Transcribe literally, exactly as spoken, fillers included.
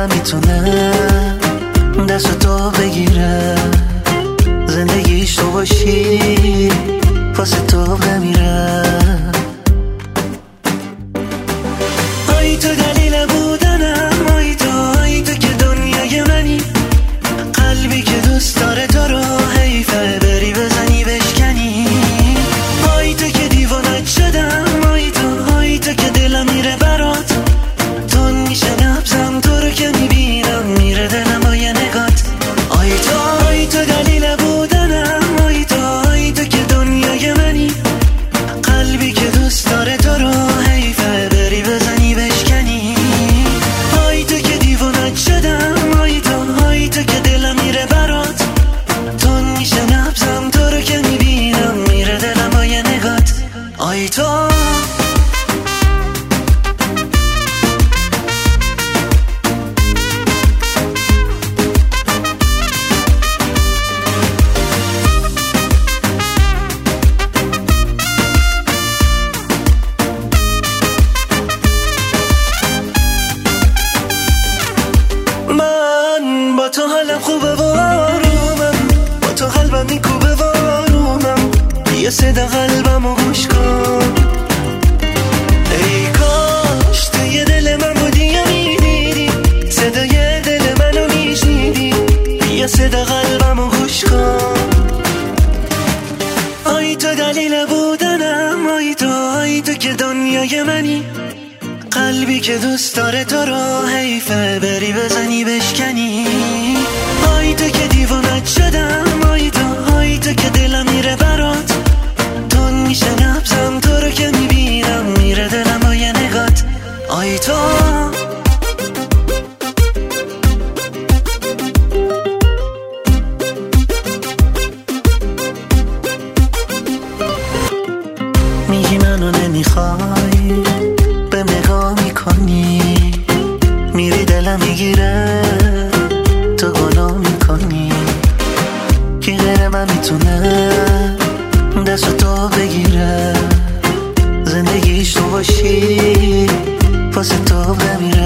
من میتونه دست تو بگیره، زندگیش تو باشی واسه تو بمیره. آی تو دلیل بودنم، آی تو، آی تو که دنیای منی، قلبی که دوست داره تو رو حیفه بری بزنی بشکنی. آی تو که دیوانت شدم، آی تو، آی تو که دلم میره برات، تون میشه نبزم تو رو که میبینم میره دلم با یه نگات. آی تو، آی تو دلیل بودنم، آی تو، آی تو که دنیای منی، قلبی که دوست داره تو رو حیفه بری بزنی بشکنی. آی تو که دیوانت شدم، آی تو، آی تو که دلم میره برات، تون میشه نبزم تو رو که میبینم میره دلم با یه نگات. آی تو با تو حالم خوبه و آرومم، با تو قلبم میکوبه و آرومم، یه صدا قلبمو گوش کن. ای کاش توی دل من بودی یا میدیدی، صدای دل منو میشنیدی، یه صدا قلبمو گوش کن. آی تو دلیل بودنم، آی تو، آی تو که دنیای منی، قلبی که دوست داره تو رو حیفه بری بزنی بشکنی. آی تو که دیوانت شدم، آی تو، آی تو که دلم میره برات، تون میشه نبزم تو رو که میبینم میره دلم با یه نگات. آی تو میگی منو نمیخوای، به نگاه میکنی، میری دلم میگیره، تو گناه میکنی. کی غیر من میتونه دست تو بگیره، زندگیش تو باشی واسه تو بمیره.